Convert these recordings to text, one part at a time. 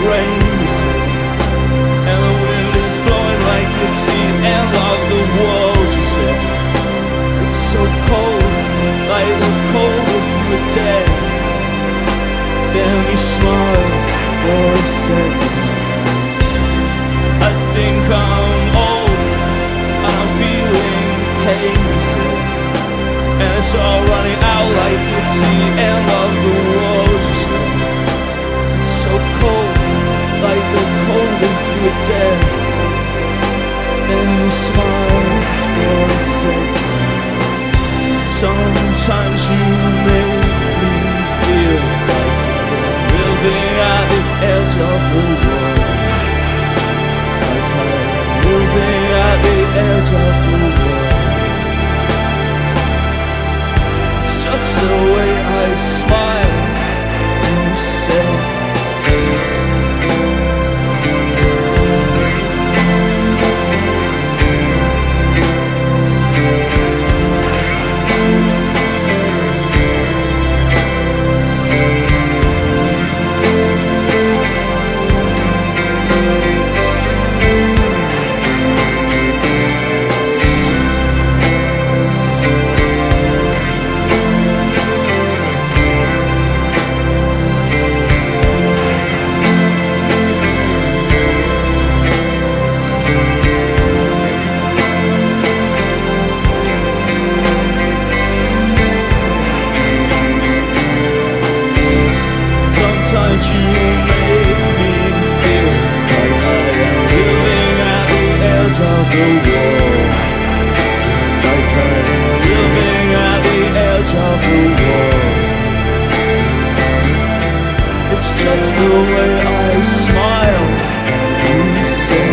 rains, and the wind is blowing like it's the end of the world. You said it's so cold, like the cold of the dead. Then you smiled for a second. I think I'm old and I'm feeling pain, you said, and it's all running out like it's the end of the world. You said it's so cold, like the cold of the dead. Then you smiled for a second. Sometimes you make me feel like living at the edge of the world, like I'm living at the edge of the world. It's just the way I smile, you say. Sometimes you make me feel like I am living at the edge of the world, like I am living at the edge of the world. It's just the way I smile, you say.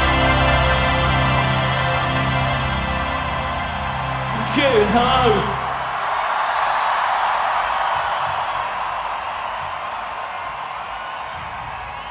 Hello.